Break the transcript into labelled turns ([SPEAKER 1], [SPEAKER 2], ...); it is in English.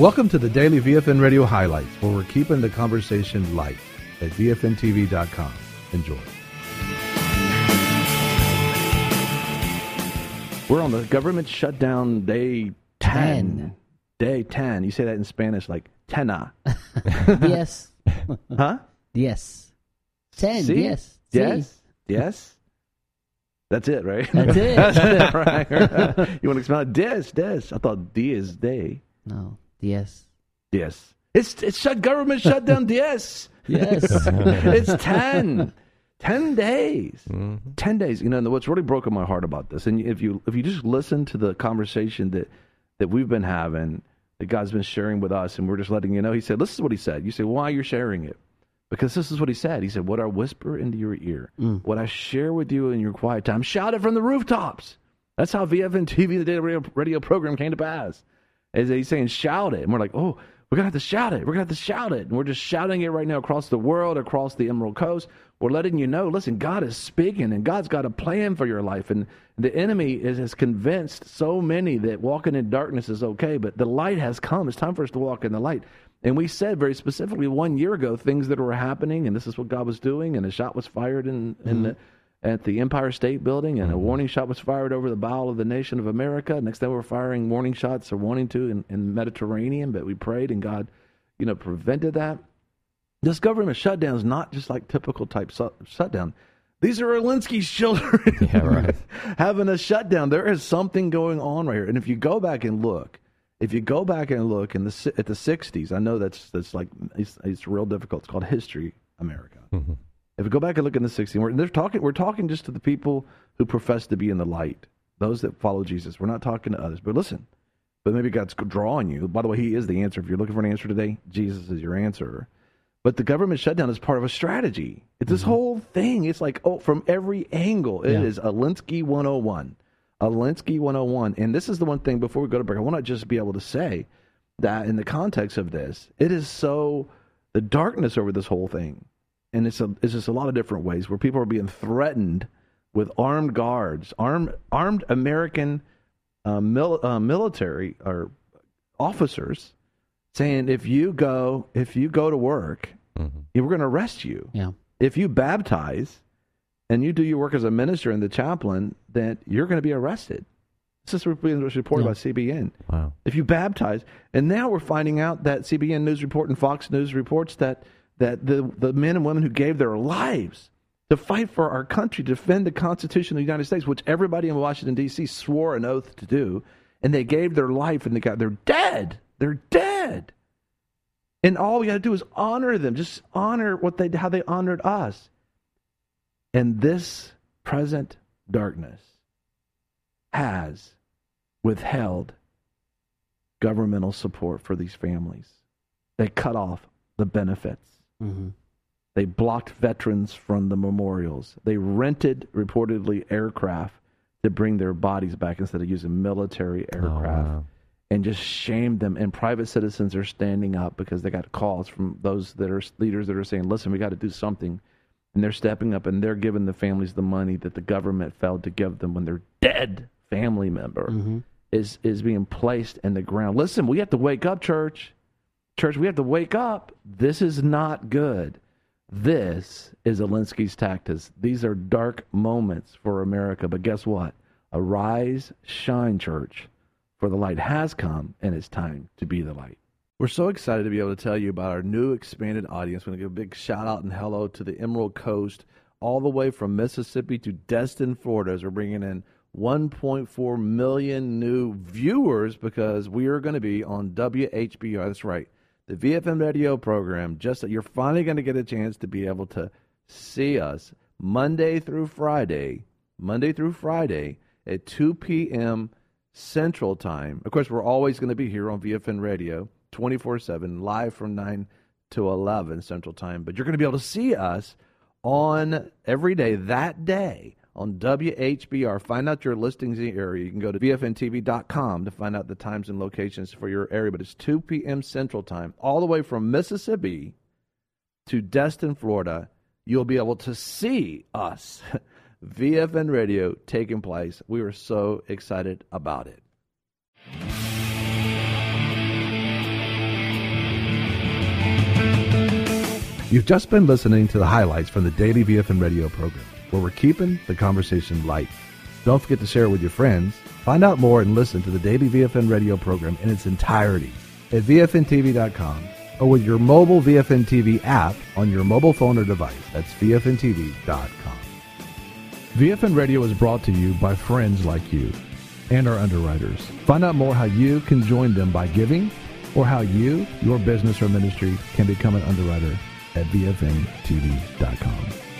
[SPEAKER 1] Welcome to the Daily VFN Radio Highlights, where we're keeping the conversation light at VFNTV.com. Enjoy.
[SPEAKER 2] We're on the government shutdown day 10. Day 10. You say that in Spanish like tena.
[SPEAKER 3] Yes.
[SPEAKER 2] Huh?
[SPEAKER 3] Yes. 10.
[SPEAKER 2] See?
[SPEAKER 3] Yes.
[SPEAKER 2] Yes.
[SPEAKER 3] Sí.
[SPEAKER 2] Yes. That's it, right?
[SPEAKER 3] That's it.
[SPEAKER 2] That's it, right? You want to explain it? Des. I thought D is day.
[SPEAKER 3] No. Yes.
[SPEAKER 2] Yes. It's government shutdown. Yes.
[SPEAKER 3] Yes.
[SPEAKER 2] It's 10. 10 days.
[SPEAKER 1] Mm-hmm.
[SPEAKER 2] 10 days. You know, and what's really broken my heart about this, and if you just listen to the conversation that we've been having, that God's been sharing with us, and we're just letting you know, he said, this is what he said. You say, why you're sharing it? Because this is what he said. He said, what I whisper into your ear, what I share with you in your quiet time, shout it from the rooftops. That's how VFN TV, the daily radio program, came to pass. As he's saying, shout it. And we're like, oh, we're going to have to shout it. We're going to have to shout it. And we're just shouting it right now across the world, across the Emerald Coast. We're letting you know, listen, God is speaking, and God's got a plan for your life. And the enemy has convinced so many that walking in darkness is okay, but the light has come. It's time for us to walk in the light. And we said very specifically 1 year ago things that were happening, and this is what God was doing, and a shot was fired at the Empire State Building, and a warning shot was fired over the bow of the nation of America. Next day we're firing warning shots, or wanting to, in the Mediterranean, but we prayed, and God, prevented that. This government shutdown is not just like typical type shutdown. These are Alinsky's children having a shutdown. There is something going on right here. And if you go back and look, at the 60s, I know that's like, it's real difficult. It's called History America. Mm-hmm. If we go back and look in the 60s, we're talking just to the people who profess to be in the light, those that follow Jesus. We're not talking to others. But listen, but maybe God's drawing you. By the way, he is the answer. If you're looking for an answer today, Jesus is your answer. But the government shutdown is part of a strategy. It's this whole thing. It's like, from every angle. It is Alinsky 101. Alinsky 101. And this is the one thing, before we go to break, I want to just be able to say that in the context of this, it is the darkness over this whole thing. And it's just a lot of different ways where people are being threatened with armed guards, armed American military or officers, saying if you go to work, we're going to arrest you. Yeah. If you baptize and you do your work as a minister and the chaplain, then you're going to be arrested. This is reported by CBN. Wow. If you baptize, and now we're finding out that CBN News Report and Fox News reports that the men and women who gave their lives to fight for our country, defend the Constitution of the United States, which everybody in Washington, D.C. swore an oath to do, and they gave their life, and they're dead. They're dead. And all we got to do is honor them. Just honor how they honored us. And this present darkness has withheld governmental support for these families. They cut off the benefits. Mm-hmm. They blocked veterans from the memorials. They rented, reportedly, aircraft to bring their bodies back instead of using military aircraft. Oh, wow. And just shamed them. And private citizens are standing up because they got calls from those that are leaders that are saying, listen, we got to do something. And they're stepping up, and they're giving the families the money that the government failed to give them when their dead family member is being placed in the ground. Listen, we have to wake up, church. Church, we have to wake up. This is not good. This is Alinsky's tactics. These are dark moments for America. But guess what? Arise, shine, church, for the light has come, and it's time to be the light. We're so excited to be able to tell you about our new expanded audience. We're going to give a big shout out and hello to the Emerald Coast, all the way from Mississippi to Destin, Florida, as we're bringing in 1.4 million new viewers because we are going to be on WHBR. That's right, the VFM radio program. Just that you're finally going to get a chance to be able to see us Monday through Friday at 2 p.m. Central Time. Of course, we're always going to be here on VFN Radio 24/7, live from 9 to 11 Central Time. But you're going to be able to see us on every day, that day, on WHBR. Find out your listings in the area. You can go to VFNTV.com to find out the times and locations for your area. But it's 2 p.m. Central Time, all the way from Mississippi to Destin, Florida. You'll be able to see us, VFN Radio, taking place. We are so excited about it.
[SPEAKER 1] You've just been listening to the highlights from the daily VFN radio program, where we're keeping the conversation light. Don't forget to share it with your friends. Find out more and listen to the daily VFN radio program in its entirety at VFNTV.com or with your mobile VFN TV app on your mobile phone or device. That's VFNTV.com. VFN Radio is brought to you by friends like you and our underwriters. Find out more how you can join them by giving or how you, your business or ministry can become an underwriter at VFNTV.com.